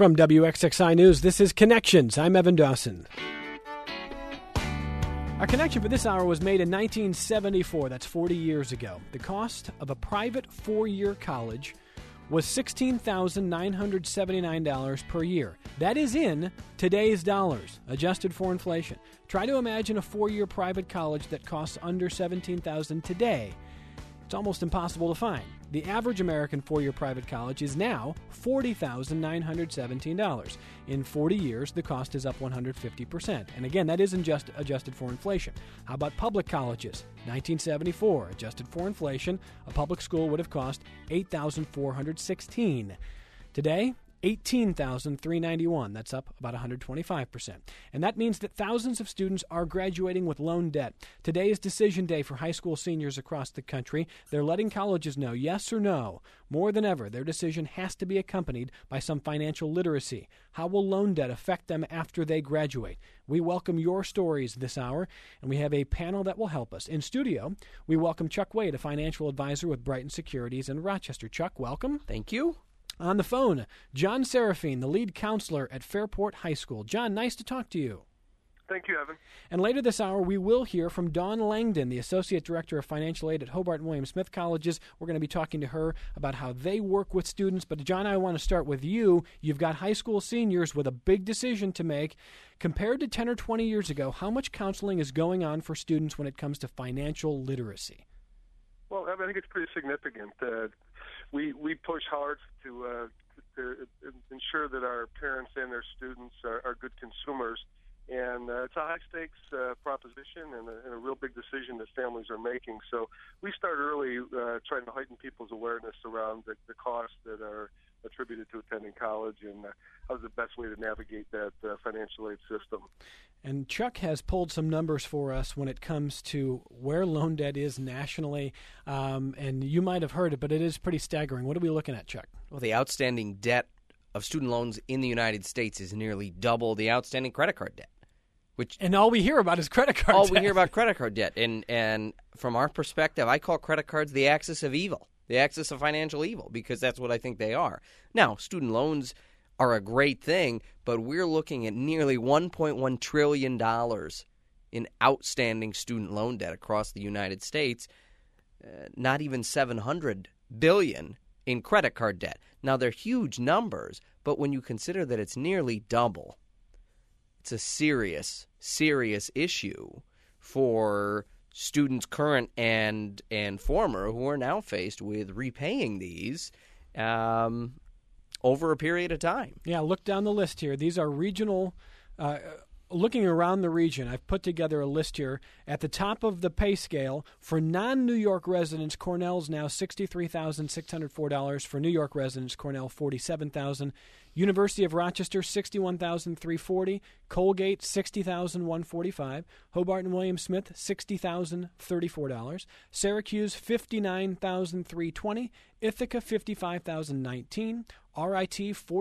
From WXXI News, this is Connections. I'm Evan Dawson. Our connection for this hour was made in 1974. That's 40 years ago. The cost of a private four-year college was $16,979 per year. That is in today's dollars, adjusted for inflation. Try to imagine a four-year private college that costs under $17,000 today. It's almost impossible to find. The average American four-year private college is now $40,917. In 40 years, the cost is up 150%. And again, that isn't just adjusted for inflation. How about public colleges? 1974, adjusted for inflation, a public school would have cost $8,416. Today, $18,391. That's up about 125%. And that means that thousands of students are graduating with loan debt. Today is decision day for high school seniors across the country. They're letting colleges know, yes or no. More than ever, their decision has to be accompanied by some financial literacy. How will loan debt affect them after they graduate? We welcome your stories this hour, and we have a panel that will help us. In studio, we welcome Chuck Wade, a financial advisor with Brighton Securities in Rochester. Chuck, welcome. Thank you. On the phone, John Serafine, the lead counselor at Fairport High School. John, nice to talk to you. Thank you, Evan. And later this hour, we will hear from Dawn Langdon, the Associate Director of Financial Aid at Hobart and William Smith Colleges. We're going to be talking to her about how they work with students. But, John, I want to start with you. You've got high school seniors with a big decision to make. Compared to 10 or 20 years ago, how much counseling is going on for students when it comes to financial literacy? Well, I think it's pretty significant. We push hard to ensure that our parents and their students are good consumers. And it's a high-stakes proposition and a real big decision that families are making. So we start early trying to heighten people's awareness around the costs that are attributed to attending college and how's the best way to navigate that financial aid system. And Chuck has pulled some numbers for us when it comes to where loan debt is nationally. And you might have heard it, but it is pretty staggering. What are we looking at, Chuck? Well, the outstanding debt of student loans in the United States is nearly double the outstanding credit card debt. And all we hear about is credit card debt. All we hear about credit card debt. And from our perspective, I call credit cards the axis of evil, the axis of financial evil, because that's what I think they are. Now, student loans are a great thing, but we're looking at nearly $1.1 trillion in outstanding student loan debt across the United States, not even $700 billion in credit card debt. Now, they're huge numbers, but when you consider that it's nearly double, it's a serious, serious issue for students current and former who are now faced with repaying these over a period of time. Yeah, look down the list here. These are regional, looking around the region. I've put together a list here. At the top of the pay scale, for non-New York residents, Cornell's now $63,604. For New York residents, Cornell $47,000. University of Rochester, $61,340. Colgate, $60,145. Hobart and William Smith, $60,034. Syracuse, $59,320. Ithaca, $55,019. RIT,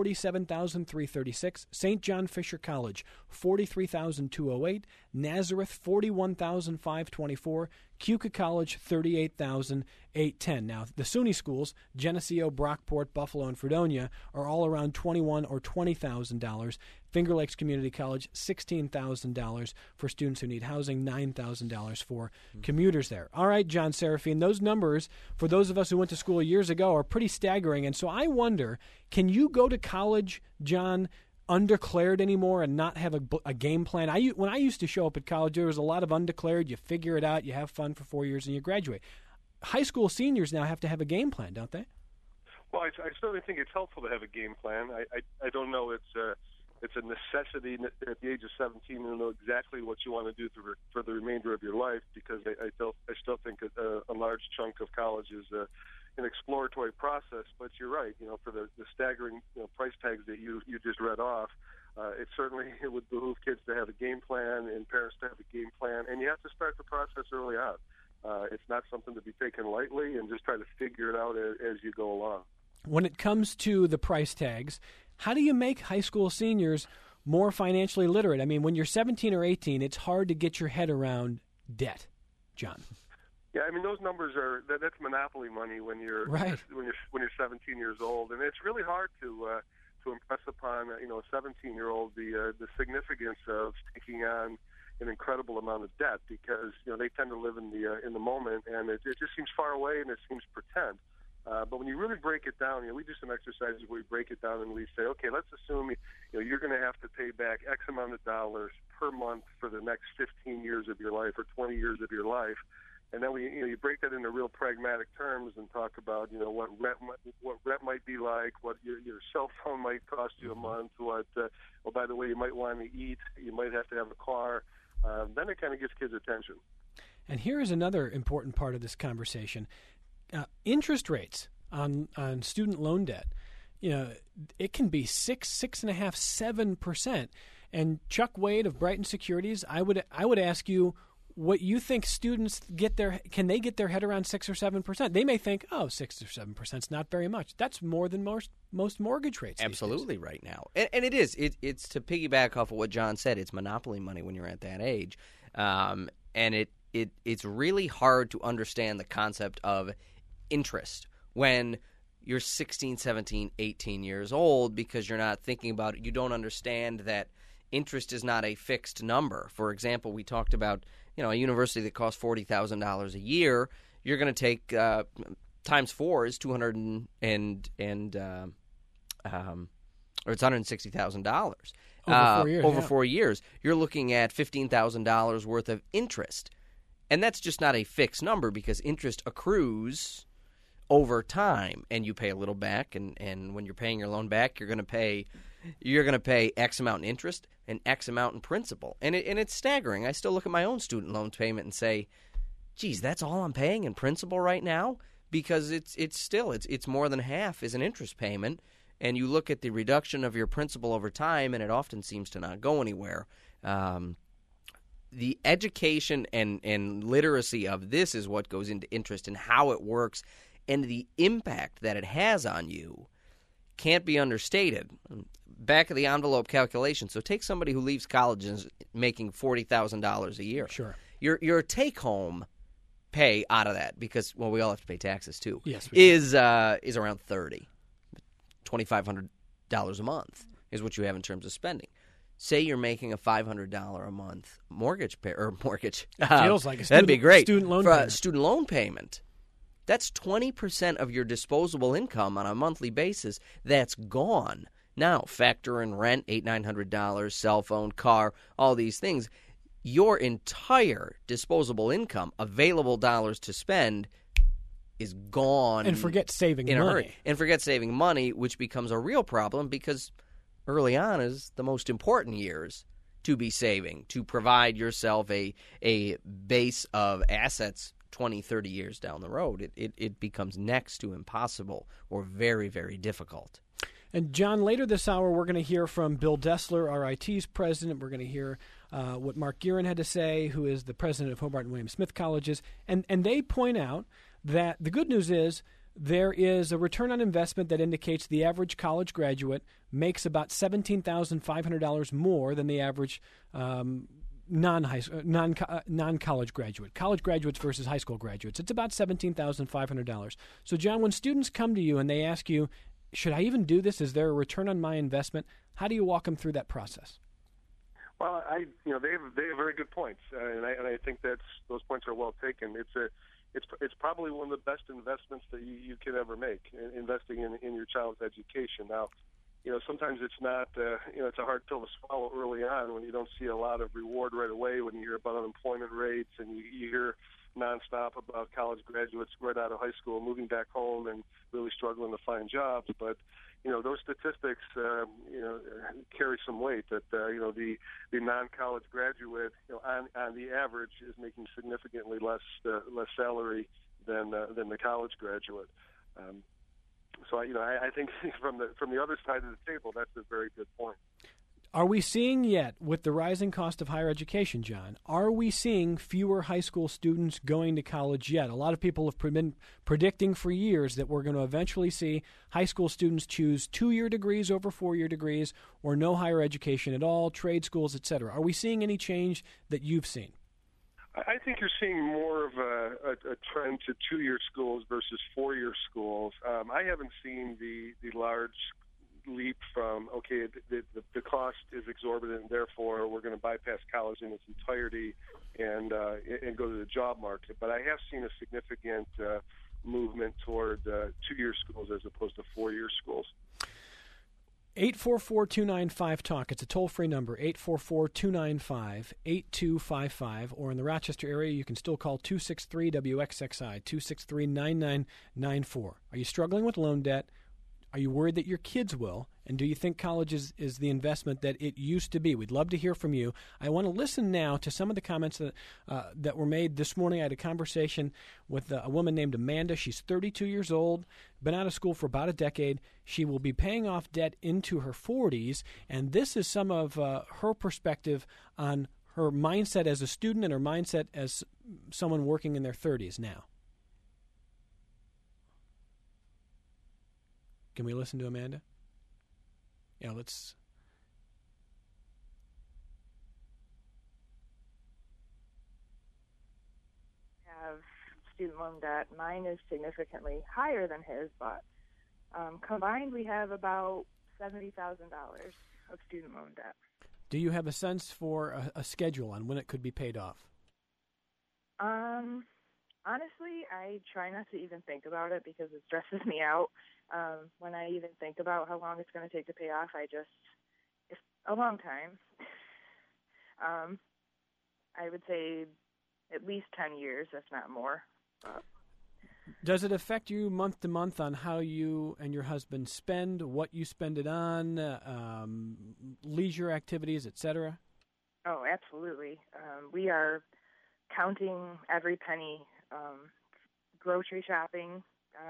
$47,336. St. John Fisher College, $43,208. Nazareth, $41,524. Keuka College, $38,810. Now, the SUNY schools, Geneseo, Brockport, Buffalo, and Fredonia, are all around $21,000 or $20,000. Finger Lakes Community College, $16,000 for students who need housing, $9,000 for commuters there. All right, John Serafine, those numbers, for those of us who went to school years ago, are pretty staggering. And so I wonder, can you go to college, John, undeclared anymore and not have a game plan? When I used to show up at college, there was a lot of undeclared. You figure it out, you have fun for 4 years, and you graduate. High school seniors now have to have a game plan, don't they? Well, I certainly think it's helpful to have a game plan. I don't know it's a necessity at the age of 17 to know exactly what you want to do for the remainder of your life, because I still think a large chunk of college is an exploratory process. But you're right, for the staggering price tags that you just read off, it would behoove kids to have a game plan and parents to have a game plan, and you have to start the process early on. It's not something to be taken lightly, and just try to figure it out as you go along. When it comes to the price tags, how do you make high school seniors more financially literate? I mean, when you're 17 or 18, it's hard to get your head around debt, John. Yeah, I mean, those numbers that's monopoly money when you're right. when you're 17 years old, and it's really hard to to impress upon a 17-year-old the significance of taking on an incredible amount of debt, because they tend to live in the moment, and it just seems far away and it seems pretend. But when you really break it down, we do some exercises where we break it down and we say, okay, let's assume you're going to have to pay back X amount of dollars per month for the next 15 years of your life or 20 years of your life. And then you break that into real pragmatic terms and talk about what rent might be like, what your cell phone might cost you a month, what by the way, you might want to eat, you might have to have a car. Then it kind of gets kids' attention. And here is another important part of this conversation. Interest rates on student loan debt, it can be 6.5%, 7%. And Chuck Wade of Brighton Securities, I would ask you what you think students can they get their head around 6 or 7%? They may think, 6 or 7% is not very much. That's more than most mortgage rates. Absolutely right now, and it is. It's to piggyback off of what John said. It's monopoly money when you're at that age, and it's really hard to understand the concept of interest when you're 16, 17, 18 years old, because you're not thinking about it. You don't understand that interest is not a fixed number. For example, we talked about a university that costs $40,000 a year. You're going to take times 4 is $260,000 over 4 years. You're looking at $15,000 worth of interest, and that's just not a fixed number, because interest accrues over time, and you pay a little back, and when you're paying your loan back, you're going to pay X amount in interest and X amount in principal, and it's staggering. I still look at my own student loan payment and say, geez, that's all I'm paying in principal right now, because it's more than half is an interest payment, and you look at the reduction of your principal over time, and it often seems to not go anywhere. The education and literacy of this is what goes into interest and how it works, and the impact that it has on you can't be understated. Back of the envelope calculation. So take somebody who leaves college and is making $40,000 a year. Sure. Your take home pay out of that, because we all have to pay taxes too. Yes, is around $2,500 a month is what you have in terms of spending. Say you're making a $500 a month mortgage. Feels like that'd be great. Student loan for payment. A student loan payment. That's 20% of your disposable income on a monthly basis that's gone. Now, factor in rent, $800-900, cell phone, car, all these things. Your entire disposable income, available dollars to spend, is gone. And forget saving in money. a hurry. And forget saving money, which becomes a real problem, because early on is the most important years to be saving, to provide yourself a base of assets 20, 30 years down the road. It becomes next to impossible or very, very difficult. And, John, later this hour, we're going to hear from Bill Dessler, RIT's president. We're going to hear what Mark Gearan had to say, who is the president of Hobart and William Smith Colleges. And they point out that the good news is there is a return on investment that indicates the average college graduate makes about $17,500 more than the average non-college graduate. College graduates versus high school graduates. It's about $17,500. So, John, when students come to you and they ask you, should I even do this? Is there a return on my investment? How do you walk them through that process? Well, they have very good points, and I think those points are well taken. It's probably one of the best investments that you can ever make, investing in your child's education. Now, sometimes it's not, it's a hard pill to swallow early on when you don't see a lot of reward right away, when you hear about unemployment rates and you hear nonstop about college graduates right out of high school moving back home and really struggling to find jobs. But, those statistics, carry some weight that, the non-college graduate, on the average is making significantly less salary than the college graduate. So I think from the other side of the table, that's a very good point. Are we seeing yet, with the rising cost of higher education, John, are we seeing fewer high school students going to college yet? A lot of people have been predicting for years that we're going to eventually see high school students choose 2-year degrees over 4-year degrees, or no higher education at all, trade schools, etc. Are we seeing any change that you've seen? I think you're seeing more of a trend to 2-year schools versus 4-year schools. I haven't seen the large leap from, okay, the cost is exorbitant, therefore we're going to bypass college in its entirety and go to the job market. But I have seen a significant movement toward 2-year schools as opposed to 4-year schools. 844-295-TALK. It's a toll-free number, 844-295-8255. Or in the Rochester area, you can still call 263-WXXI, 263-9994. Are you struggling with loan debt? Are you worried that your kids will? And do you think college is the investment that it used to be? We'd love to hear from you. I want to listen now to some of the comments that were made this morning. I had a conversation with a woman named Amanda. She's 32 years old, been out of school for about a decade. She will be paying off debt into her 40s, and this is some of her perspective on her mindset as a student and her mindset as someone working in their 30s now. Can we listen to Amanda? Yeah, let's. Have student loan debt. Mine is significantly higher than his, but combined we have about $70,000 of student loan debt. Do you have a sense for a schedule on when it could be paid off? Honestly, I try not to even think about it because it stresses me out. When I even think about how long it's going to take to pay off, it's a long time. I would say at least 10 years, if not more. Does it affect you month to month on how you and your husband spend, what you spend it on, leisure activities, etc.? Oh, absolutely. We are counting every penny. Grocery shopping.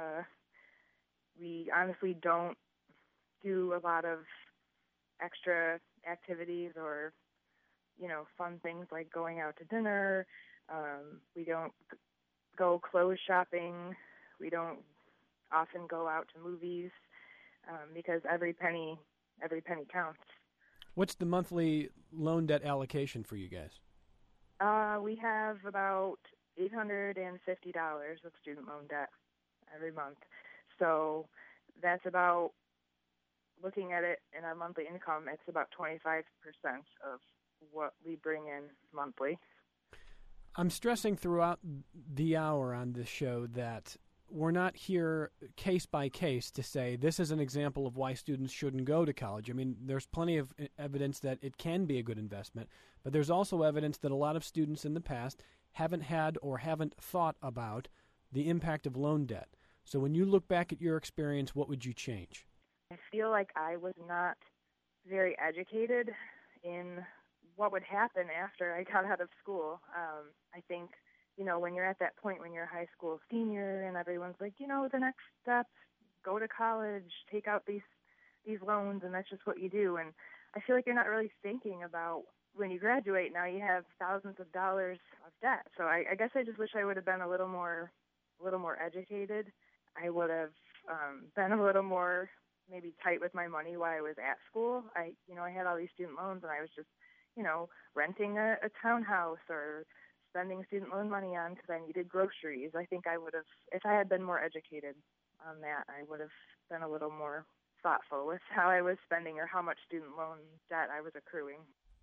We honestly don't do a lot of extra activities or, fun things like going out to dinner. We don't go clothes shopping. We don't often go out to movies because every penny counts. What's the monthly loan debt allocation for you guys? We have about $850 of student loan debt every month. So that's about, looking at it in our monthly income, it's about 25% of what we bring in monthly. I'm stressing throughout the hour on this show that we're not here case by case to say this is an example of why students shouldn't go to college. I mean, there's plenty of evidence that it can be a good investment, but there's also evidence that a lot of students in the past haven't had or haven't thought about the impact of loan debt. So when you look back at your experience, what would you change? I feel like I was not very educated in what would happen after I got out of school. I think, when you're at that point when you're a high school senior and everyone's like, the next step, go to college, take out these loans, and that's just what you do. And I feel like you're not really thinking about when you graduate, now you have thousands of dollars of debt. So I guess I just wish I would have been a little more educated. I would have been a little more maybe tight with my money while I was at school. I had all these student loans, and I was just, renting a townhouse or spending student loan money on because I needed groceries. I think I would have, if I had been more educated on that, I would have been a little more thoughtful with how I was spending or how much student loan debt I was accruing.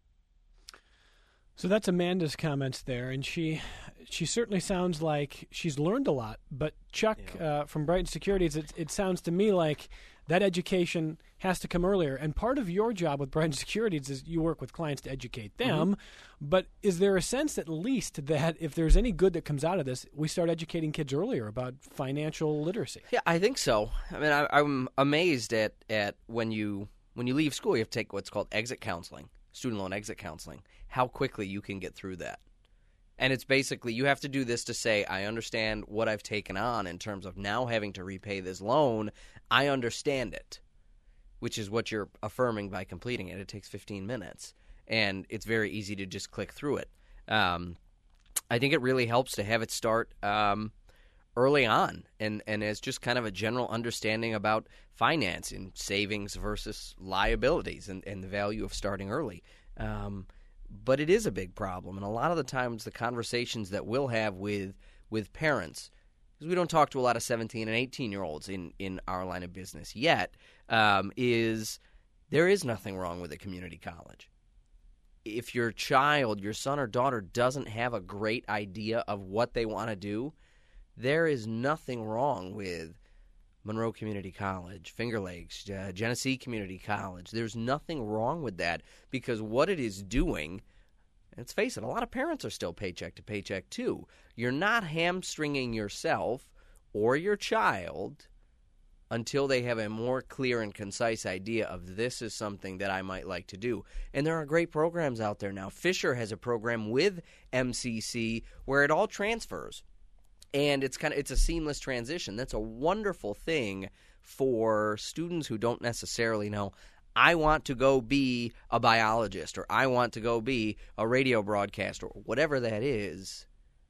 So that's Amanda's comments there, and she certainly sounds like she's learned a lot. But Chuck, from Brighton Securities, it sounds to me like that education has to come earlier. And part of your job with Brighton Securities is you work with clients to educate them. Mm-hmm. But is there a sense at least that if there's any good that comes out of this, we start educating kids earlier about financial literacy? Yeah, I think so. I mean, I'm amazed at when you leave school, you have to take what's called exit counseling. Student loan exit counseling, how quickly you can get through that. And it's basically you have to do this to say, I understand what I've taken on in terms of now having to repay this loan. I understand it, which is what you're affirming by completing it. It takes 15 minutes, and it's very easy to just click through it. I think it really helps to have it start early on and as just kind of a general understanding about finance and savings versus liabilities and the value of starting early. But it is a big problem. And a lot of the times the conversations that we'll have with parents, because we don't talk to a lot of 17 and 18-year-olds in our line of business yet, is there is nothing wrong with a community college. If your child, your son or daughter, doesn't have a great idea of what they want to do, there is nothing wrong with Monroe Community College, Finger Lakes, Genesee Community College. There's nothing wrong with that, because what it is doing, let's face it, a lot of parents are still paycheck to paycheck too. You're not hamstringing yourself or your child until they have a more clear and concise idea of this is something that I might like to do. And there are great programs out there now. Fisher has a program with MCC where it all transfers. And it's a seamless transition. That's a wonderful thing for students who don't necessarily know, I want to go be a biologist, or I want to go be a radio broadcaster, or whatever that is.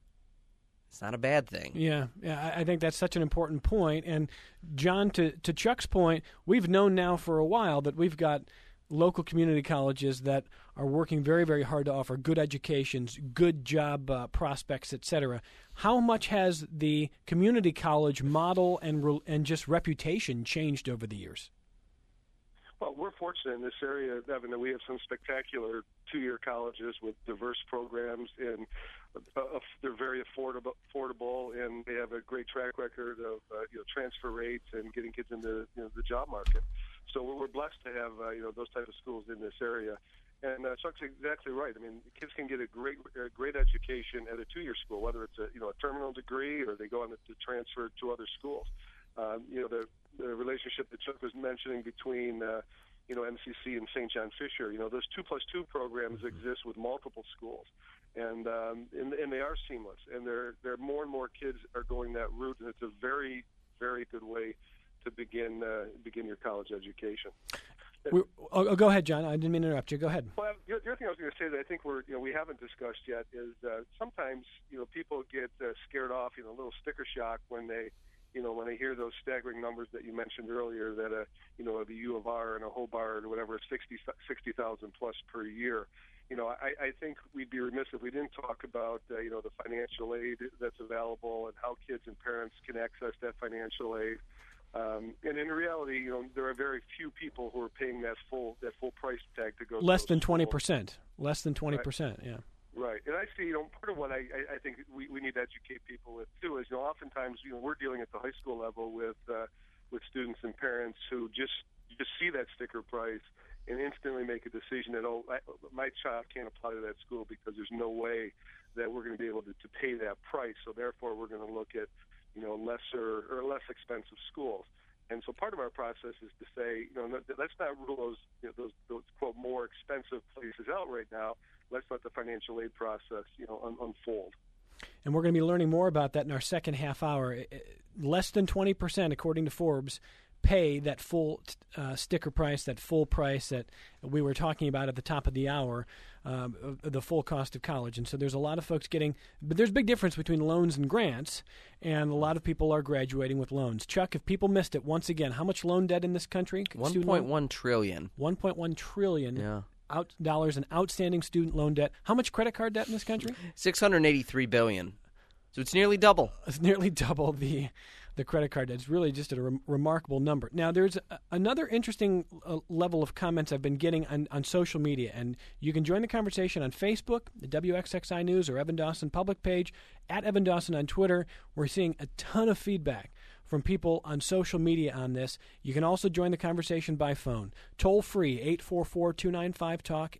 It's not a bad thing. Yeah, I think that's such an important point. And, John, to Chuck's point, we've known now for a while that we've got local community colleges that are working very, very hard to offer good educations, good job prospects, etc. How much has the community college model and just reputation changed over the years? Well, we're fortunate in this area, Evan, that we have some spectacular two-year colleges with diverse programs, and they're very affordable, and they have a great track record of transfer rates and getting kids into the job market. So we're blessed to have those type of schools in this area. And Chuck's exactly right. I mean, kids can get a great education at a two-year school, whether it's a terminal degree or they go on to transfer to other schools. The relationship that Chuck was mentioning between MCC and St. John Fisher, those 2+2 programs exist with multiple schools, and they are seamless, and there more and more kids are going that route, and it's a very, very good way to begin your college education. Go ahead, John. I didn't mean to interrupt you. Go ahead. Well, the other thing I was going to say that I think we haven't discussed yet is sometimes people get scared off, a little sticker shock when they hear those staggering numbers that you mentioned earlier, that the U of R and a Hobart or whatever, 60,000 plus per year. I think we'd be remiss if we didn't talk about the financial aid that's available and how kids and parents can access that financial aid. And in reality, there are very few people who are paying that full price tag to go. Less than 20%. Less than 20%. Right. Yeah. Right, and I see. Part of what I think we need to educate people with too is, oftentimes we're dealing at the high school level with students and parents who just see that sticker price and instantly make a decision that my child can't apply to that school because there's no way that we're going to be able to pay that price. So therefore, we're going to look at lesser or less expensive schools. And so part of our process is to say, let's not rule those quote more expensive places out right now. Let's let the financial aid process unfold. And we're going to be learning more about that in our second half hour. Less than 20%, according to Forbes, pay that full sticker price, that full price that we were talking about at the top of the hour, the full cost of college. And so there's a lot of folks but there's a big difference between loans and grants, and a lot of people are graduating with loans. Chuck, if people missed it, once again, how much loan debt in this country? $1.1 trillion. $1.1 trillion. Yeah. Dollars in outstanding student loan debt. How much credit card debt in this country? $683 billion. So it's nearly double. It's nearly double the credit card debt. It's really just a remarkable number. Now, there's another interesting level of comments I've been getting on social media, and you can join the conversation on Facebook, the WXXI News, or Evan Dawson public page, at Evan Dawson on Twitter. We're seeing a ton of feedback from people on social media on this. You can also join the conversation by phone. Toll free, 844-295-TALK,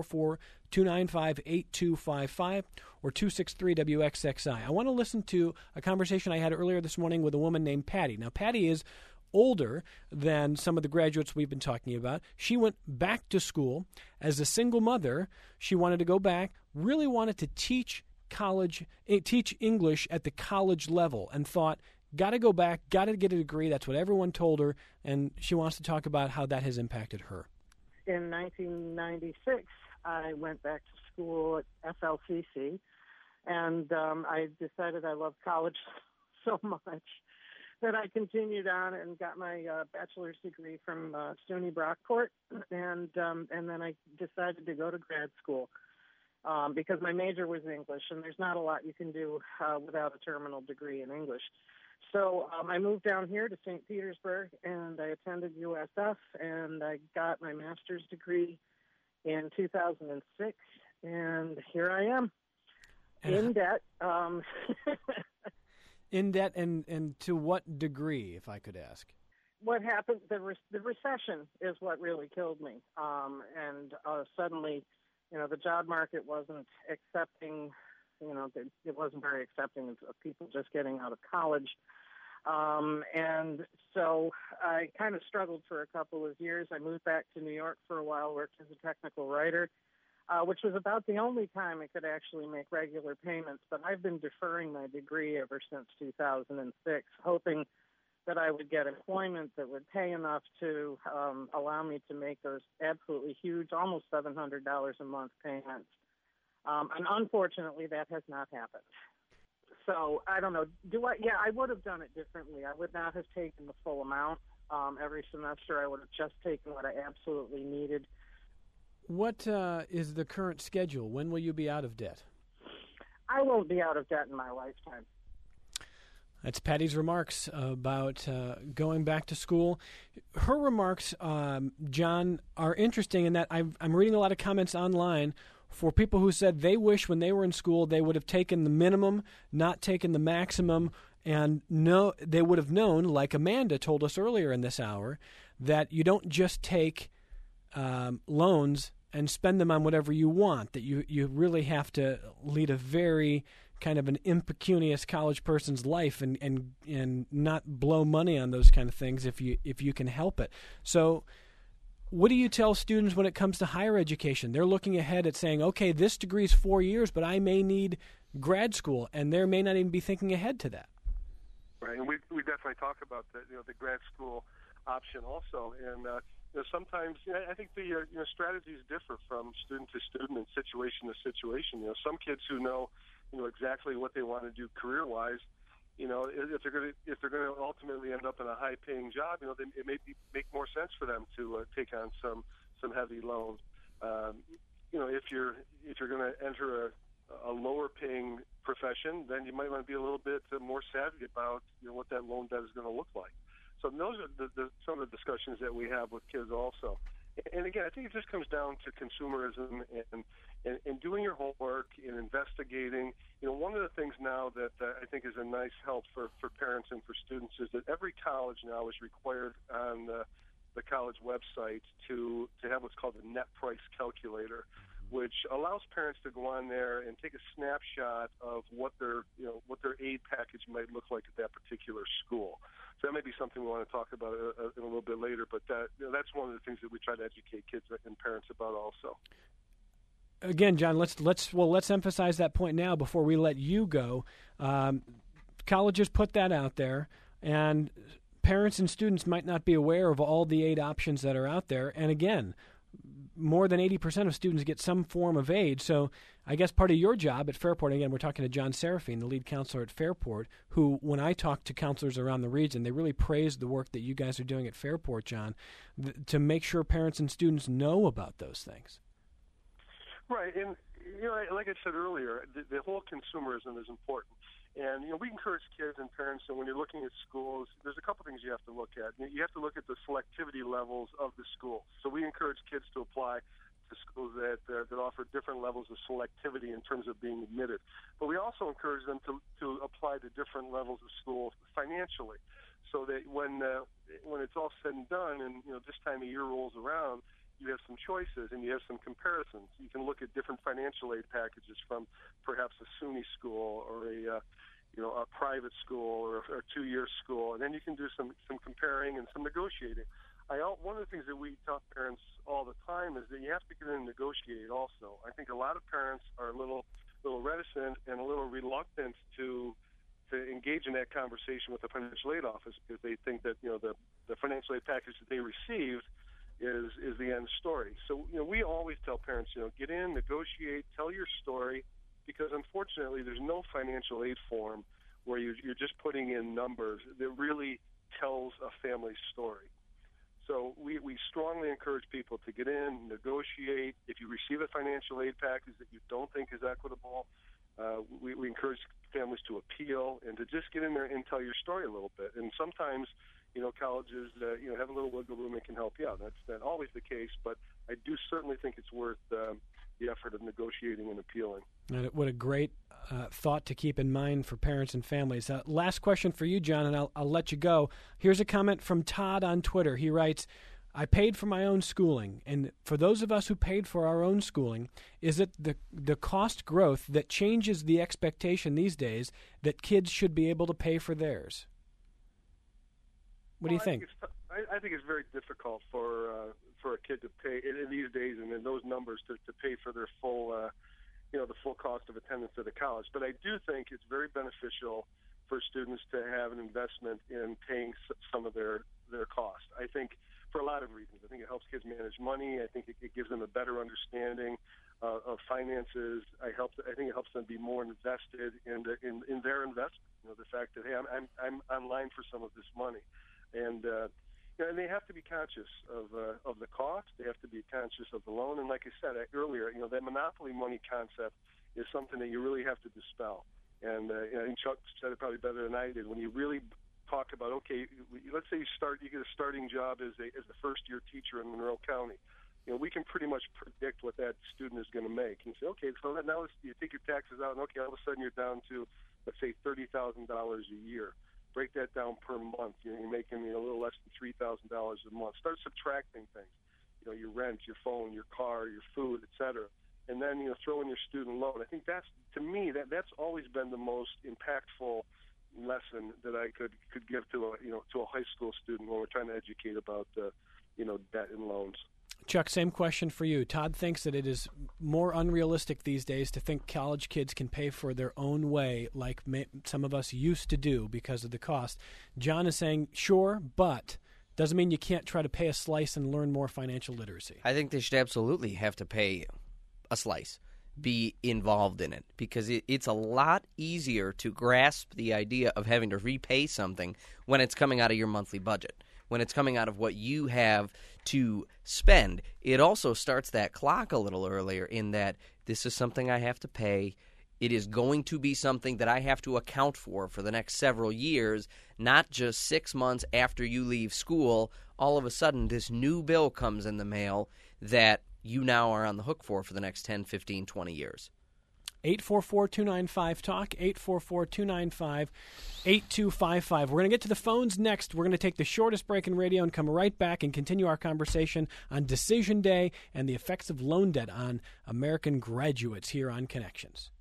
844-295-8255, or 263-WXXI. I want to listen to a conversation I had earlier this morning with a woman named Patty. Now, Patty is older than some of the graduates we've been talking about. She went back to school as a single mother. She wanted to go back, really wanted to teach English at the college level, and thought, got to go back, got to get a degree. That's what everyone told her, and she wants to talk about how that has impacted her. In 1996, I went back to school at FLCC, and I decided I loved college so much that I continued on and got my bachelor's degree from SUNY Brockport, and then I decided to go to grad school because my major was English, and there's not a lot you can do without a terminal degree in English. So I moved down here to St. Petersburg, and I attended USF, and I got my master's degree in 2006, and here I am, in debt. In debt, and to what degree, if I could ask? What happened, the recession is what really killed me. And suddenly, the job market wasn't accepting, it wasn't very accepting of people just getting out of college. And so I kind of struggled for a couple of years. I moved back to New York for a while, worked as a technical writer, which was about the only time I could actually make regular payments. But I've been deferring my degree ever since 2006, hoping that I would get employment that would pay enough to allow me to make those absolutely huge, almost $700 a month payments. And unfortunately, that has not happened. So I don't know. I would have done it differently. I would not have taken the full amount every semester. I would have just taken what I absolutely needed. What is the current schedule? When will you be out of debt? I won't be out of debt in my lifetime. That's Patty's remarks about going back to school. Her remarks, John, are interesting in that I'm reading a lot of comments online for people who said they wish when they were in school they would have taken the minimum, not taken the maximum, and they would have known, like Amanda told us earlier in this hour, that you don't just take loans and spend them on whatever you want, that you really have to lead a very kind of an impecunious college person's life and not blow money on those kind of things if you can help it. So what do you tell students when it comes to higher education? They're looking ahead at saying, okay, this degree is 4 years, but I may need grad school, and they may not even be thinking ahead to that. Right, and we definitely talk about the grad school option also, and sometimes I think the strategies differ from student to student and situation to situation. Some kids who know exactly what they want to do career-wise, if they're going to ultimately end up in a high-paying job, it may make more sense for them to take on some heavy loans. If you're going to enter a lower-paying profession, then you might want to be a little bit more savvy about what that loan debt is going to look like. So those are some of the discussions that we have with kids also. And again, I think it just comes down to consumerism and doing your homework and investigating. One of the things now that I think is a nice help for parents and for students is that every college now is required on the college website to have what's called a net price calculator, which allows parents to go on there and take a snapshot of what their aid package might look like at that particular school. So that may be something we want to talk about in a little bit later, but that's one of the things that we try to educate kids and parents about also. Again, John, let's emphasize that point now before we let you go. Colleges put that out there, and parents and students might not be aware of all the aid options that are out there. And again, more than 80% of students get some form of aid. So I guess part of your job at Fairport, again, we're talking to John Serafine, the lead counselor at Fairport, who, when I talk to counselors around the region, they really praise the work that you guys are doing at Fairport, John, to make sure parents and students know about those things. Right, and like I said earlier, the whole consumerism is important. And we encourage kids and parents, and when you're looking at schools, there's a couple things you have to look at. You have to look at the selectivity levels of the school. So we encourage kids to apply to schools that offer different levels of selectivity in terms of being admitted. But we also encourage them to apply to different levels of school financially, so that when it's all said and done, and this time of year rolls around, you have some choices and you have some comparisons. You can look at different financial aid packages from perhaps a SUNY school or a private school or a 2-year school, and then you can do some comparing and some negotiating. One of the things that we tell parents all the time is that you have to get in and negotiate also. I think a lot of parents are a little reticent and a little reluctant to engage in that conversation with the financial aid office because they think that the financial aid package that they received is the end story. So we always tell parents, get in, negotiate, tell your story, because unfortunately there's no financial aid form where you're just putting in numbers that really tells a family's story. So we strongly encourage people to get in, negotiate. If you receive a financial aid package that you don't think is equitable, We encourage families to appeal and to just get in there and tell your story a little bit. And sometimes, colleges, have a little wiggle room and can help you out. That's not always the case, but I do certainly think it's worth the effort of negotiating and appealing. And what a great thought to keep in mind for parents and families. Last question for you, John, and I'll let you go. Here's a comment from Todd on Twitter. He writes, I paid for my own schooling, and for those of us who paid for our own schooling, is it the cost growth that changes the expectation these days that kids should be able to pay for theirs? What do you think? I think it's very difficult for a kid to pay in these days and in those numbers to pay for their full, the full cost of attendance at a college. But I do think it's very beneficial for students to have an investment in paying some of their cost. I think for a lot of reasons. I think it helps kids manage money. I think it gives them a better understanding of finances. I think it helps them be more invested in their investment. The fact that, hey, I'm online for some of this money. And and they have to be conscious of the cost. They have to be conscious of the loan. And like I said earlier, that monopoly money concept is something that you really have to dispel. And I think Chuck said it probably better than I did. When you really talk about, okay, let's say you get a starting job as a first-year teacher in Monroe County. We can pretty much predict what that student is going to make. And say, okay, so now you take your taxes out, and okay, all of a sudden you're down to, let's say, $30,000 a year. Break that down per month. You're making a little less than $3,000 a month. Start subtracting things. Your rent, your phone, your car, your food, et cetera. And then throw in your student loan. I think that's that's always been the most impactful lesson that I could give to a high school student when we're trying to educate about debt and loans. Chuck, same question for you. Todd thinks that it is more unrealistic these days to think college kids can pay for their own way like some of us used to do because of the cost. John is saying, sure, but doesn't mean you can't try to pay a slice and learn more financial literacy. I think they should absolutely have to pay a slice, be involved in it, because it's a lot easier to grasp the idea of having to repay something when it's coming out of your monthly budget, when it's coming out of what you have to spend. It also starts that clock a little earlier in that this is something I have to pay. It is going to be something that I have to account for the next several years, not just 6 months after you leave school. All of a sudden, this new bill comes in the mail that you now are on the hook for the next 10, 15, 20 years. 844-295-TALK, 844-295-8255. We're going to get to the phones next. We're going to take the shortest break in radio and come right back and continue our conversation on Decision Day and the effects of loan debt on American graduates here on Connections.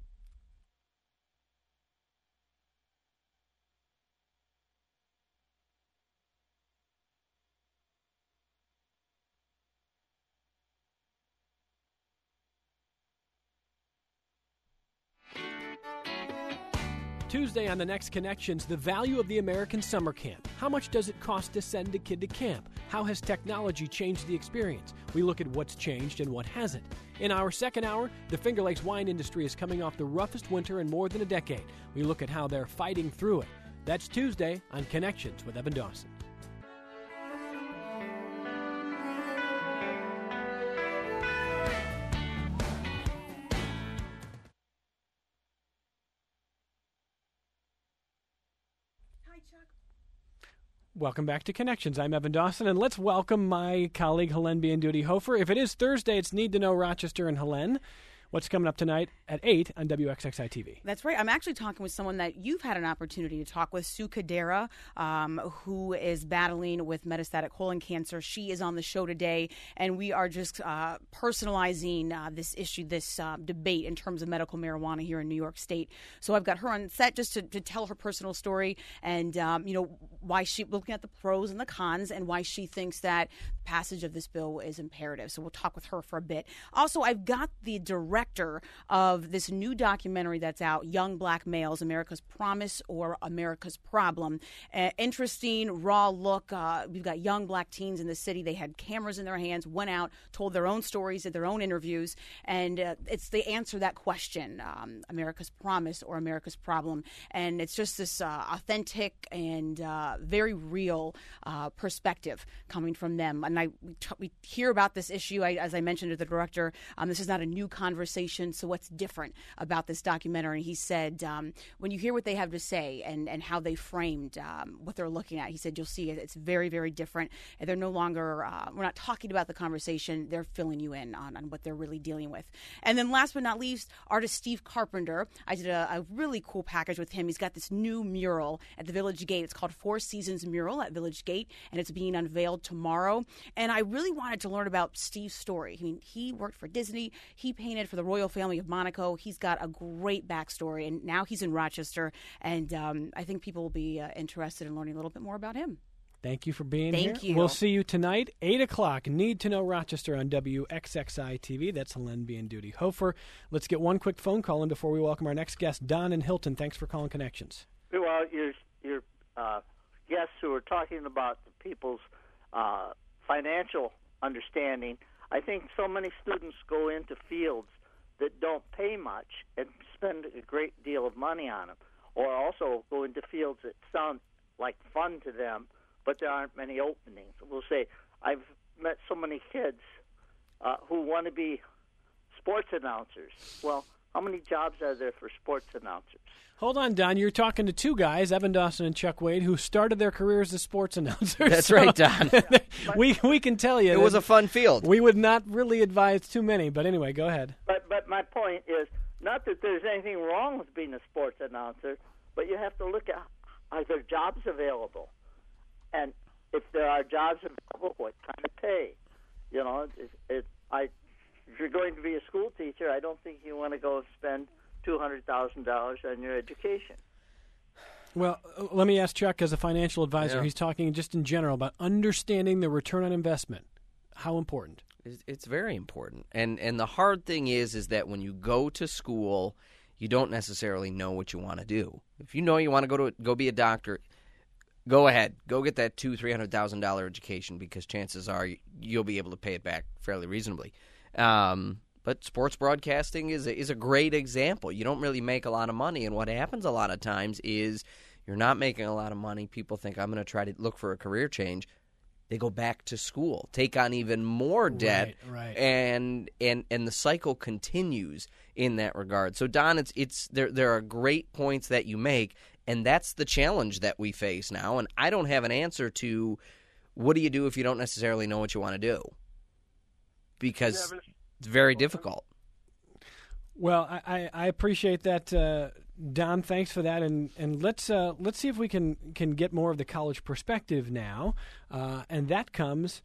Tuesday on the next Connections, the value of the American summer camp. How much does it cost to send a kid to camp? How has technology changed the experience? We look at what's changed and what hasn't. In our second hour, the Finger Lakes wine industry is coming off the roughest winter in more than a decade. We look at how they're fighting through it. That's Tuesday on Connections with Evan Dawson. Welcome back to Connections. I'm Evan Dawson, and let's welcome my colleague Helene Bianduti-Hofer. If it is Thursday, it's Need to Know Rochester and Helene. What's coming up tonight at 8 on WXXI-TV? That's right. I'm actually talking with someone that you've had an opportunity to talk with, Sue Cadera, who is battling with metastatic colon cancer. She is on the show today, and we are just personalizing this issue, this debate in terms of medical marijuana here in New York State. So I've got her on set just to tell her personal story and, why she, looking at the pros and the cons, and why she thinks that passage of this bill is imperative. So we'll talk with her for a bit. Also, I've got the director of this new documentary that's out, Young Black Males, America's Promise or America's Problem. Interesting, raw look. We've got young black teens in the city. They had cameras in their hands, went out, told their own stories, did their own interviews, and they answer that question, America's Promise or America's Problem. And it's just this authentic and very real perspective coming from them. A we hear about this issue. As I mentioned to the director, this is not a new conversation. So what's different about this documentary? He said, when you hear what they have to say and how they framed what they're looking at, he said, you'll see it's very, very different. And they're no longer, we're not talking about the conversation. They're filling you in on what they're really dealing with. And then last but not least, artist Steve Carpenter. I did a really cool package with him. He's got this new mural at the Village Gate. It's called Four Seasons Mural at Village Gate, and it's being unveiled tomorrow. And I really wanted to learn about Steve's story. I mean, he worked for Disney. He painted for the royal family of Monaco. He's got a great backstory, and now he's in Rochester. And I think people will be interested in learning a little bit more about him. Thank you for being here. Thank you. We'll see you tonight, 8 o'clock. Need to Know Rochester on WXXI TV. That's Helene being Duty Hofer. Let's get one quick phone call in before we welcome our next guest, Don in Hilton. Thanks for calling Connections. Well, your guests who are talking about the people's financial understanding, I think so many students go into fields that don't pay much and spend a great deal of money on them, or also go into fields that sound like fun to them, but there aren't many openings. We'll say, I've met so many kids who want to be sports announcers. Well, how many jobs are there for sports announcers? Hold on, Don. You're talking to two guys, Evan Dawson and Chuck Wade, who started their careers as sports announcers. That's right, Don. we can tell you. It was a fun field. We would not really advise too many, but anyway, go ahead. But my point is not that there's anything wrong with being a sports announcer, but you have to look at, are there jobs available? And if there are jobs available, what kind of pay? You know, if you're going to be a school teacher, I don't think you want to go spend $200,000 on your education. Well, let me ask Chuck as a financial advisor. Yeah. He's talking just in general about understanding the return on investment. How important? It's very important. And the hard thing is that when you go to school, you don't necessarily know what you want to do. If you know you want to go be a doctor, go ahead. Go get that $200,000-$300,000 education, because chances are you'll be able to pay it back fairly reasonably. But sports broadcasting is a great example. You don't really make a lot of money, and what happens a lot of times is you're not making a lot of money. People think, I'm going to try to look for a career change. They go back to school, take on even more debt, right. and the cycle continues in that regard. So, Don, there are great points that you make, and that's the challenge that we face now. And I don't have an answer to what do you do if you don't necessarily know what you want to do, because it's very difficult. Well, I appreciate that, Don. Thanks for that, and let's see if we can get more of the college perspective now, and that comes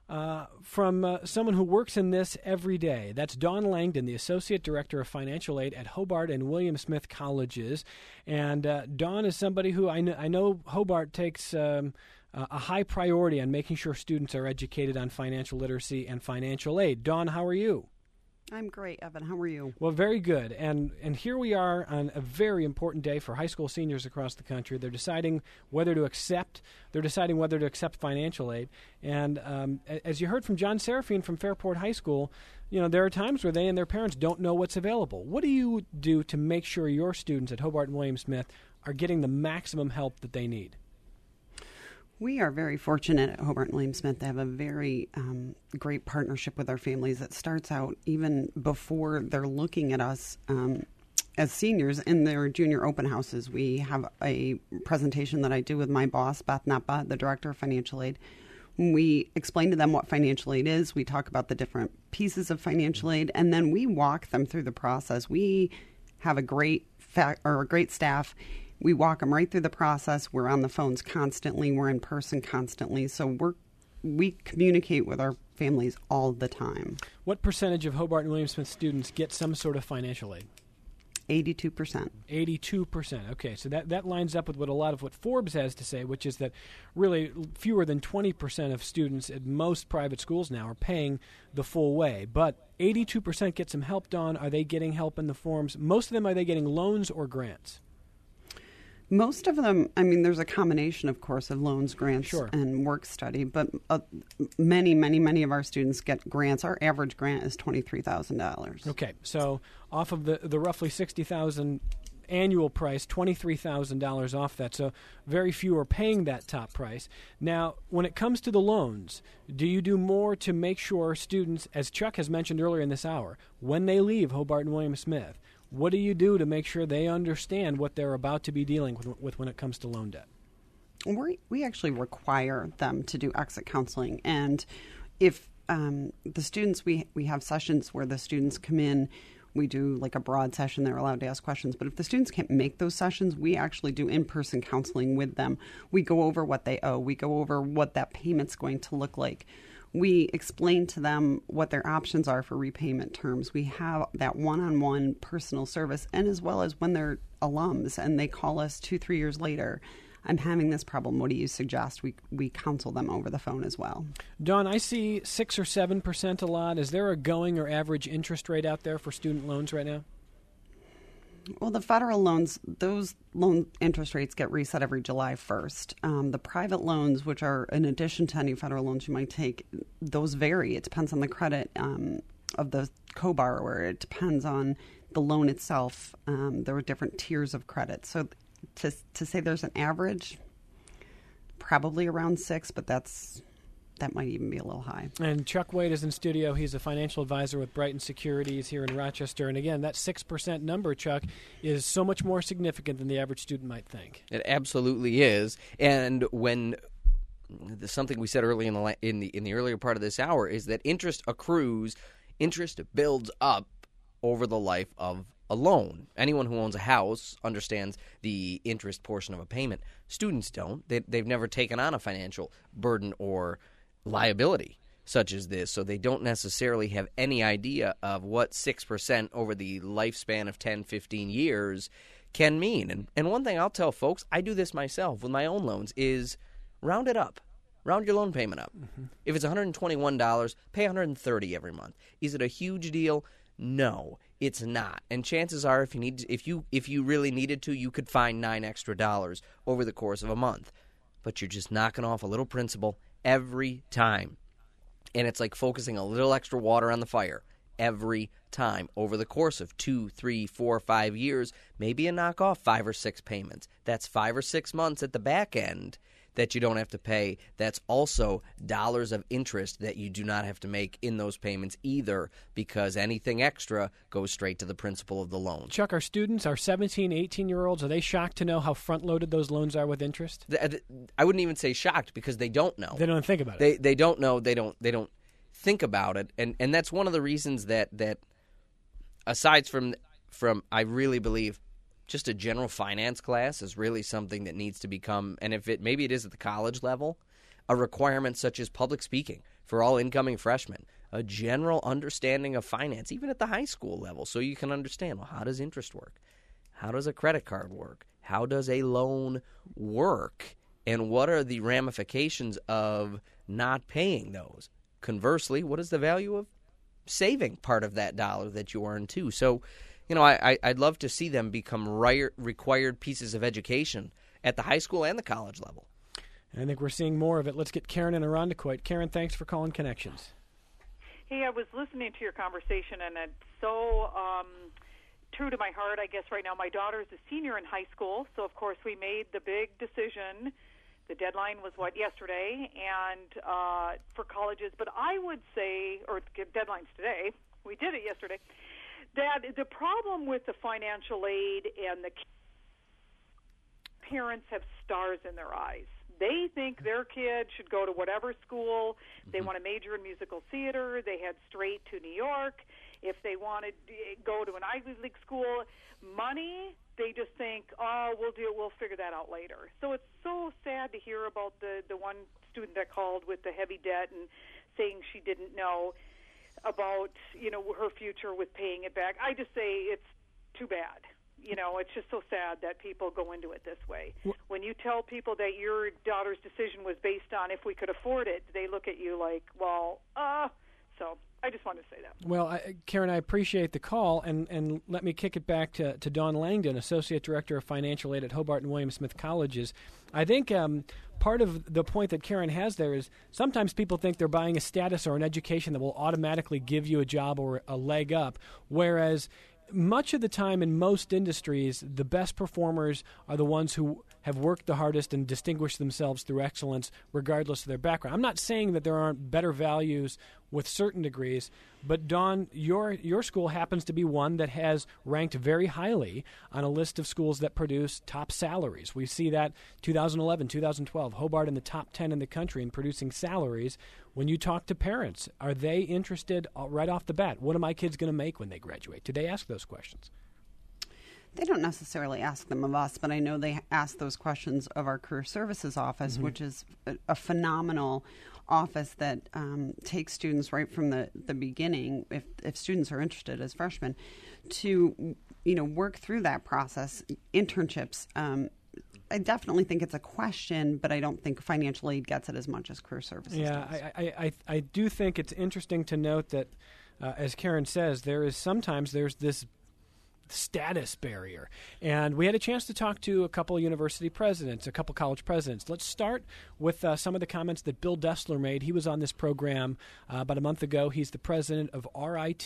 from someone who works in this every day. That's Dawn Langdon, the Associate Director of Financial Aid at Hobart and William Smith Colleges, and Dawn is somebody who I know Hobart takes a high priority on making sure students are educated on financial literacy and financial aid. Dawn, how are you? I'm great, Evan. How are you? Well, very good. And here we are on a very important day for high school seniors across the country. They're deciding whether to accept financial aid. And as you heard from John Serafine from Fairport High School, you know, there are times where they and their parents don't know what's available. What do you do to make sure your students at Hobart and William Smith are getting the maximum help that they need? We are very fortunate at Hobart and William Smith to have a very great partnership with our families that starts out even before they're looking at us as seniors in their junior open houses. We have a presentation that I do with my boss, Beth Nappa, the Director of Financial Aid. We explain to them what financial aid is. We talk about the different pieces of financial aid, and then we walk them through the process. We have a great staff. We walk them right through the process. We're on the phones constantly. We're in person constantly. So we communicate with our families all the time. What percentage of Hobart and William Smith students get some sort of financial aid? 82%. 82%. Okay, so that lines up with what Forbes has to say, which is that really fewer than 20% of students at most private schools now are paying the full way. But 82% get some help, Dawn. Are they getting help in the forms? Most of them, are they getting loans or grants? Most of them, I mean, there's a combination, of course, of loans, grants, Sure. and work study, but many of our students get grants. Our average grant is $23,000. Okay, so off of the roughly $60,000 annual price, $23,000 off that. So very few are paying that top price. Now, when it comes to the loans, do you do more to make sure students, as Chuck has mentioned earlier in this hour, when they leave Hobart and William Smith, what do you do to make sure they understand what they're about to be dealing with when it comes to loan debt? We actually require them to do exit counseling. And if the students, we have sessions where the students come in, we do like a broad session, they're allowed to ask questions. But if the students can't make those sessions, we actually do in-person counseling with them. We go over what they owe. We go over what that payment's going to look like. We explain to them what their options are for repayment terms. We have that one-on-one personal service, and as well as when they're alums and they call us 2-3 years later, I'm having this problem. What do you suggest? We counsel them over the phone as well. Dawn, I see 6 or 7% a lot. Is there a going or average interest rate out there for student loans right now? Well, the federal loans, those loan interest rates get reset every July 1st. The private loans, which are in addition to any federal loans you might take, those vary. It depends on the credit of the co-borrower. It depends on the loan itself. There are different tiers of credit. So to say there's an average, probably around 6, but that might even be a little high. And Chuck Wade is in studio. He's a financial advisor with Brighton Securities here in Rochester. And again, that 6% number, Chuck, is so much more significant than the average student might think. It absolutely is. And when something we said early in the earlier part of this hour is that interest accrues, interest builds up over the life of a loan. Anyone who owns a house understands the interest portion of a payment. Students don't. They've never taken on a financial burden or liability such as this, so they don't necessarily have any idea of what 6% over the lifespan of 10, 15 years can mean. And one thing I'll tell folks, I do this myself with my own loans, is round it up. Round your loan payment up. Mm-hmm. If it's $121, pay $130 every month. Is it a huge deal? No, it's not. And chances are, if you really needed to, you could find $9 extra over the course of a month. But you're just knocking off a little principal every time. And it's like focusing a little extra water on the fire every time over the course of 2, 3, 4, 5 years. Maybe you knock off 5 or 6 payments. That's 5 or 6 months at the back end that you don't have to pay. That's also dollars of interest that you do not have to make in those payments either, because anything extra goes straight to the principal of the loan. Chuck, our students, our 17, 18-year-olds, are they shocked to know how front-loaded those loans are with interest? I wouldn't even say shocked, because they don't know. They don't think about it. They don't know. They don't think about it. And that's one of the reasons that aside from I really believe just a general finance class is really something that needs to become, and maybe it is at the college level, a requirement such as public speaking for all incoming freshmen, a general understanding of finance, even at the high school level, so you can understand, well, how does interest work? How does a credit card work? How does a loan work? And what are the ramifications of not paying those? Conversely, what is the value of saving part of that dollar that you earn too? So, I'd love to see them become required pieces of education at the high school and the college level. I think we're seeing more of it. Let's get Karen in Irondequoit. Karen, thanks for calling Connections. Hey, I was listening to your conversation, and it's so true to my heart, I guess, right now. My daughter's a senior in high school, so, of course, we made the big decision. The deadline was, yesterday, and for colleges. But I would say, or deadline's today. We did it yesterday. That the problem with the financial aid and the parents have stars in their eyes. They think their kid should go to whatever school. They want to major in musical theater. They head straight to New York. If they want to go to an Ivy League school, money, they just think, we'll figure that out later. So it's so sad to hear about the one student that called with the heavy debt and saying she didn't know about, her future with paying it back. I just say it's too bad. It's just so sad that people go into it this way. When you tell people that your daughter's decision was based on if we could afford it, they look at you like, so I just wanted to say that. Well, Karen, I appreciate the call, and let me kick it back to Dawn Langdon, Associate Director of Financial Aid at Hobart and William Smith Colleges. I think part of the point that Karen has there is sometimes people think they're buying a status or an education that will automatically give you a job or a leg up, whereas much of the time in most industries, the best performers are the ones who have worked the hardest and distinguished themselves through excellence regardless of their background. I'm not saying that there aren't better values with certain degrees, but Dawn, your school happens to be one that has ranked very highly on a list of schools that produce top salaries. We see that 2011, 2012, Hobart in the top 10 in the country in producing salaries. When you talk to parents, are they interested right off the bat? What are my kids going to make when they graduate? Do they ask those questions? They don't necessarily ask them of us, but I know they ask those questions of our Career Services Office, which is a phenomenal office that takes students right from the beginning, if students are interested as freshmen, to work through that process. Internships, I definitely think it's a question, but I don't think financial aid gets it as much as Career Services does. Yeah, I do think it's interesting to note that, as Karen says, there's this status barrier. And we had a chance to talk to a couple of university presidents, a couple college presidents. Let's start with some of the comments that Bill Dessler made. He was on this program about a month ago. He's the president of RIT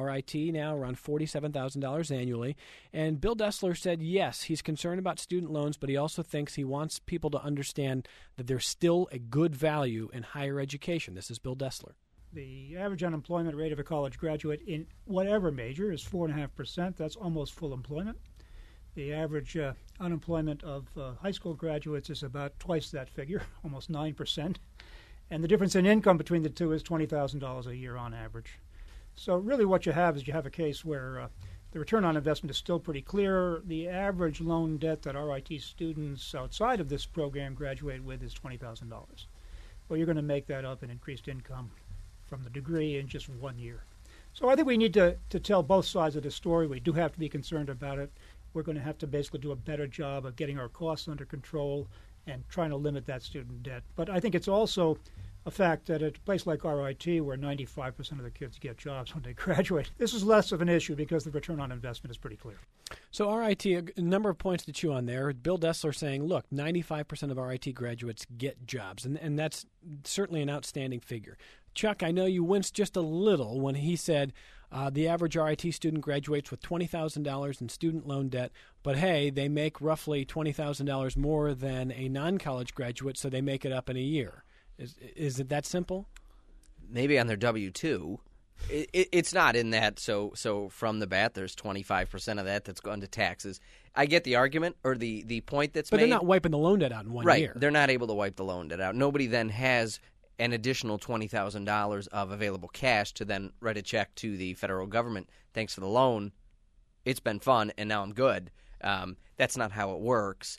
now around $47,000 annually. And Bill Dessler said, yes, he's concerned about student loans, but he also thinks he wants people to understand that there's still a good value in higher education. This is Bill Dessler. The average unemployment rate of a college graduate in whatever major is 4.5%. That's almost full employment. The average unemployment of high school graduates is about twice that figure, almost 9%. And the difference in income between the two is $20,000 a year on average. So really what you have is you have a case where the return on investment is still pretty clear. The average loan debt that RIT students outside of this program graduate with is $20,000. Well, you're going to make that up in increased income from the degree in just 1 year. So I think we need to tell both sides of the story. We do have to be concerned about it. We're going to have to basically do a better job of getting our costs under control and trying to limit that student debt. But I think it's also a fact that at a place like RIT, where 95% of the kids get jobs when they graduate, this is less of an issue because the return on investment is pretty clear. So RIT, a number of points to chew on there. Bill Dessler saying, look, 95% of RIT graduates get jobs, and that's certainly an outstanding figure. Chuck, I know you winced just a little when he said the average RIT student graduates with $20,000 in student loan debt, but hey, they make roughly $20,000 more than a non-college graduate, so they make it up in a year. Is it that simple? Maybe on their W-2. It's not in that, so from the bat, there's 25% of that's gone to taxes. I get the argument or the point that's made. But they're not wiping the loan debt out in 1 year. Right, they're not able to wipe the loan debt out. Nobody then has an additional $20,000 of available cash to then write a check to the federal government. Thanks for the loan. It's been fun, and now I'm good. That's not how it works.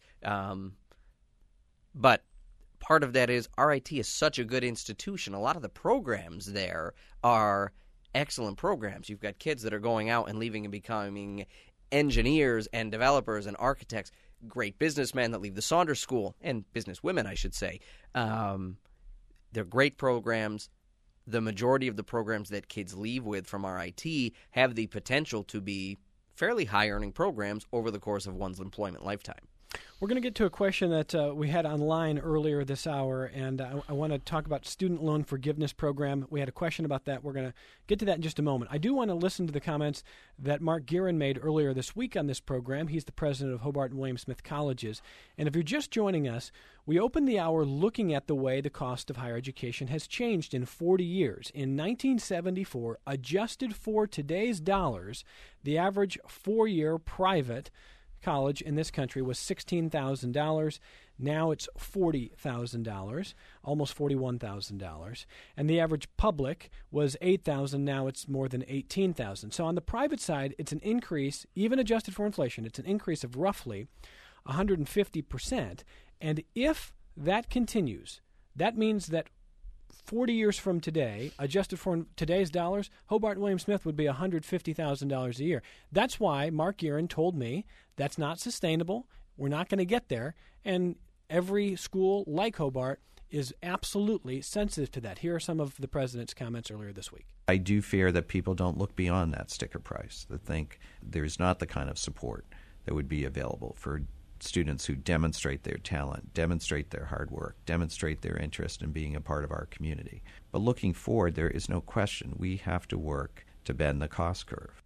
But part of that is RIT is such a good institution. A lot of the programs there are excellent programs. You've got kids that are going out and leaving and becoming engineers and developers and architects, great businessmen that leave the Saunders School, and businesswomen, I should say. They're great programs. The majority of the programs that kids leave with from RIT have the potential to be fairly high-earning programs over the course of one's employment lifetime. We're going to get to a question that we had online earlier this hour, and I want to talk about student loan forgiveness program. We had a question about that. We're going to get to that in just a moment. I do want to listen to the comments that Mark Guerin made earlier this week on this program. He's the president of Hobart and William Smith Colleges. And if you're just joining us, we opened the hour looking at the way the cost of higher education has changed in 40 years. In 1974, adjusted for today's dollars, the average four-year private college in this country was $16,000. Now it's $40,000, almost $41,000. And the average public was $8,000. Now it's more than $18,000. So on the private side, it's an increase, even adjusted for inflation, it's an increase of roughly 150%. And if that continues, that means that 40 years from today, adjusted for today's dollars, Hobart and William Smith would be $150,000 a year. That's why Mark Guerin told me that's not sustainable. We're not going to get there. And every school like Hobart is absolutely sensitive to that. Here are some of the president's comments earlier this week. I do fear that people don't look beyond that sticker price, that think there's not the kind of support that would be available for students who demonstrate their talent, demonstrate their hard work, demonstrate their interest in being a part of our community. But looking forward, there is no question we have to work to bend the cost curve.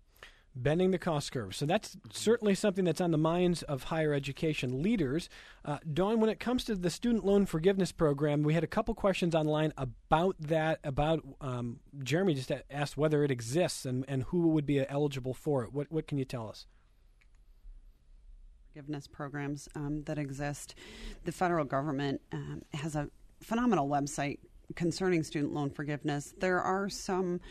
bending the cost curve. So that's certainly something that's on the minds of higher education leaders. Dawn, when it comes to the student loan forgiveness program, we had a couple questions online about that. Jeremy just asked whether it exists and who would be eligible for it. What can you tell us? Forgiveness programs that exist. The federal government has a phenomenal website concerning student loan forgiveness. There are some,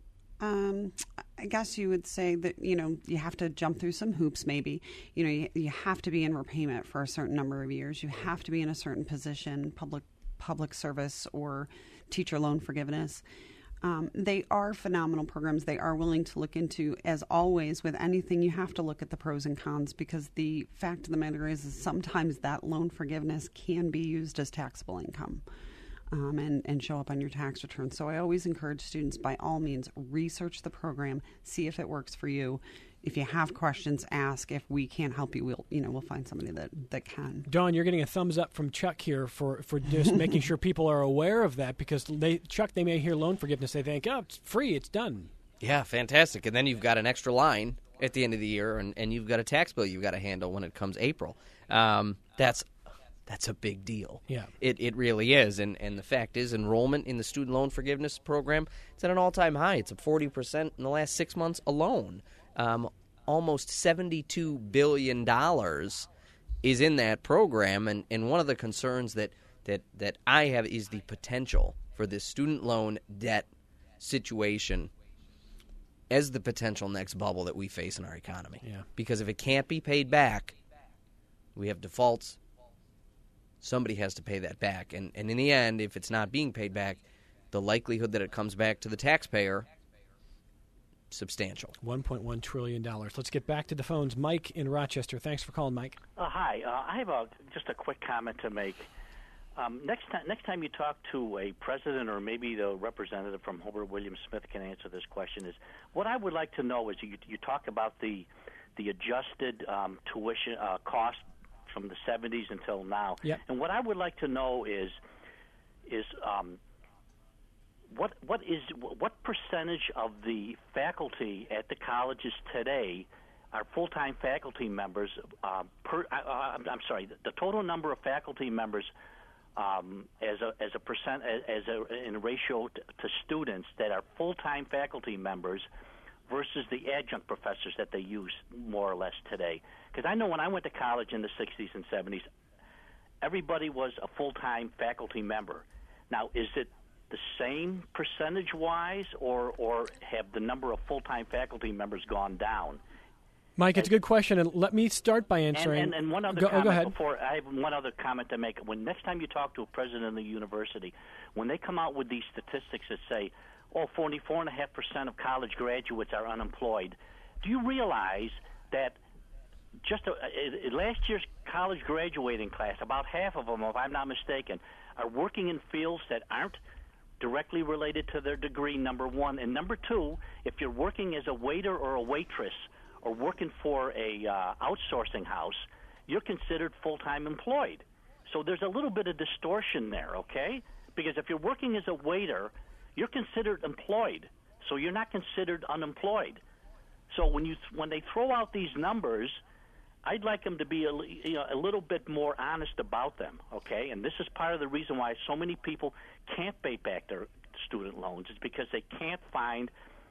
I guess you would say that, you have to jump through some hoops maybe. You have to be in repayment for a certain number of years. You have to be in a certain position, public service or teacher loan forgiveness. They are phenomenal programs. They are willing to look into, as always, with anything, you have to look at the pros and cons, because the fact of the matter is sometimes that loan forgiveness can be used as taxable income and show up on your tax return. So I always encourage students, by all means, research the program, see if it works for you. If you have questions, ask. If we can't help you, we'll find somebody that can. Dawn, you're getting a thumbs up from Chuck here for just making sure people are aware of that, because Chuck, they may hear loan forgiveness, they think, oh, it's free, it's done. Yeah, fantastic. And then you've got an extra line at the end of the year, and you've got a tax bill you've got to handle when it comes April. That's a big deal. Yeah, it really is. And the fact is, enrollment in the student loan forgiveness program, it's at an all-time high. It's up 40% in the last 6 months alone. Almost $72 billion is in that program, and one of the concerns that I have is the potential for this student loan debt situation as the potential next bubble that we face in our economy. Yeah. Because if it can't be paid back, we have defaults. Somebody has to pay that back, and in the end, if it's not being paid back, the likelihood that it comes back to the taxpayer, substantial. $1.1 trillion. Let's get back to the phones. Mike in Rochester. Thanks for calling, Mike. Hi. I have just a quick comment to make. Next time you talk to a president, or maybe the representative from Hobart William Smith can answer this question, is what I would like to know is you talk about the adjusted tuition cost from the 70s until now. Yep. And what I would like to know is what percentage of the faculty at the colleges today are full-time faculty members? The total number of faculty members as a percent in ratio to students that are full-time faculty members versus the adjunct professors that they use more or less today. Because I know when I went to college in the 60s and 70s, everybody was a full-time faculty member. Now, is it the same percentage-wise, or have the number of full-time faculty members gone down? Mike, it's a good question, and let me start by answering. And one other comment before I have one other comment to make. When next time you talk to a president of the university, when they come out with these statistics that say, 44.5% of college graduates are unemployed, do you realize that just last year's college graduating class, about half of them, if I'm not mistaken, are working in fields that aren't directly related to their degree, number one. And number two, if you're working as a waiter or a waitress or working for a outsourcing house, you're considered full-time employed. So there's a little bit of distortion there, okay? Because if you're working as a waiter, you're considered employed, so you're not considered unemployed. So when they throw out these numbers, I'd like them to be a little bit more honest about them, okay? And this is part of the reason why so many people can't pay back their student loans, is because they can't find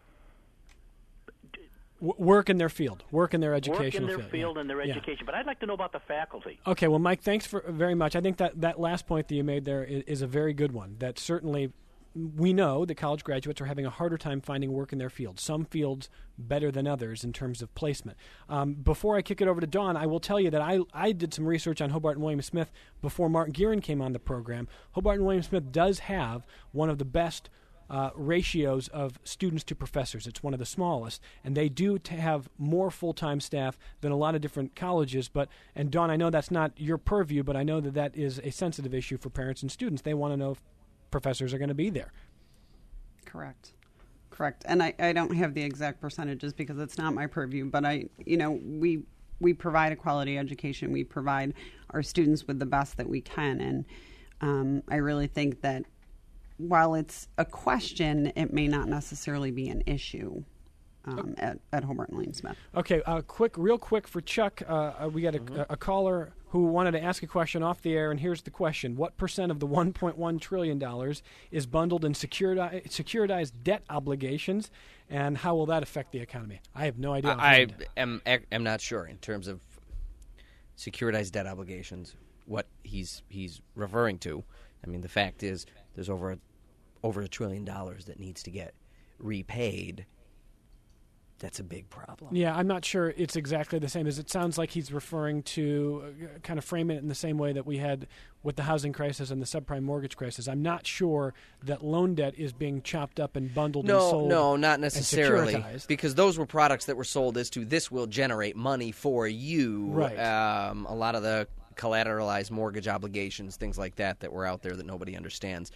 work in their field, work in their educational field. And their education. But I'd like to know about the faculty. Okay, well, Mike, thanks very much. I think that last point that you made there is a very good one. That certainly we know that college graduates are having a harder time finding work in their field. Some fields better than others in terms of placement. Before I kick it over to Dawn, I will tell you that I did some research on Hobart and William Smith before Mark Gearan came on the program. Hobart and William Smith does have one of the best ratios of students to professors. It's one of the smallest, and they do have more full-time staff than a lot of different colleges. And Dawn, I know that's not your purview, but I know that is a sensitive issue for parents and students. They want to know if professors are going to be there. Correct. And I don't have the exact percentages because it's not my purview, but we provide a quality education. We provide our students with the best that we can, and I really think that while it's a question, it may not necessarily be an issue. at Hobart and William Smith. Okay, real quick for Chuck. We got a caller who wanted to ask a question off the air, and here's the question: what percent of the $1.1 trillion is bundled in securitized debt obligations, and how will that affect the economy? I have no idea. I am not sure in terms of securitized debt obligations what he's referring to. I mean, the fact is there's over $1 trillion that needs to get repaid. That's a big problem. Yeah, I'm not sure it's exactly the same. As it sounds like he's referring to kind of frame it in the same way that we had with the housing crisis and the subprime mortgage crisis. I'm not sure that loan debt is being chopped up and bundled and sold. No, not necessarily. And securitized. Because those were products that were sold as to this will generate money for you. Right. A lot of the collateralized mortgage obligations, things like that were out there that nobody understands.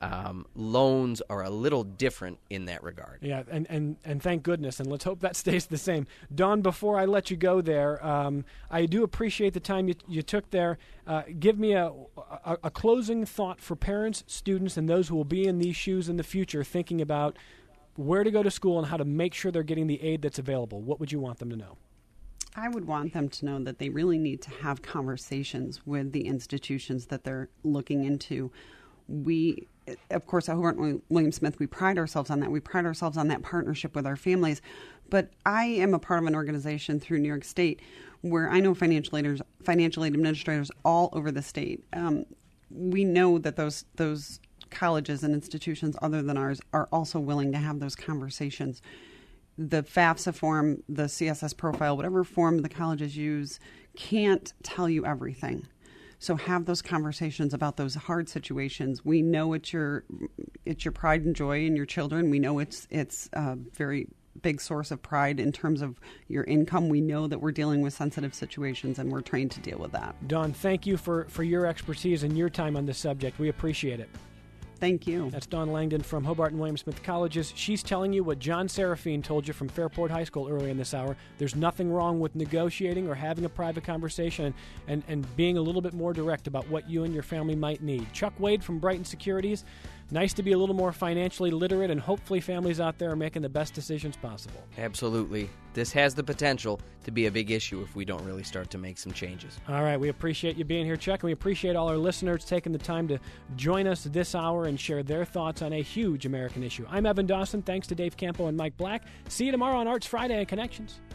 Loans are a little different in that regard. Yeah, and thank goodness, and let's hope that stays the same. Dawn, before I let you go there, I do appreciate the time you took there. Give me a closing thought for parents, students, and those who will be in these shoes in the future thinking about where to go to school and how to make sure they're getting the aid that's available. What would you want them to know? I would want them to know that they really need to have conversations with the institutions that they're looking into. We, of course, at Hobart and William Smith, we pride ourselves on that. We pride ourselves on that partnership with our families. But I am a part of an organization through New York State where I know financial aid administrators all over the state. We know that those colleges and institutions other than ours are also willing to have those conversations. The FAFSA form, the CSS profile, whatever form the colleges use, can't tell you everything. So have those conversations about those hard situations. We know it's your pride and joy in your children. We know it's a very big source of pride in terms of your income. We know that we're dealing with sensitive situations, and we're trained to deal with that. Dawn, thank you for your expertise and your time on this subject. We appreciate it. Thank you. That's Dawn Langdon from Hobart and William Smith Colleges. She's telling you what John Serafine told you from Fairport High School earlier in this hour. There's nothing wrong with negotiating or having a private conversation and being a little bit more direct about what you and your family might need. Chuck Wade from Brighton Securities. Nice to be a little more financially literate, and hopefully families out there are making the best decisions possible. Absolutely. This has the potential to be a big issue if we don't really start to make some changes. All right. We appreciate you being here, Chuck, and we appreciate all our listeners taking the time to join us this hour and share their thoughts on a huge American issue. I'm Evan Dawson. Thanks to Dave Campo and Mike Black. See you tomorrow on Arts Friday and Connections.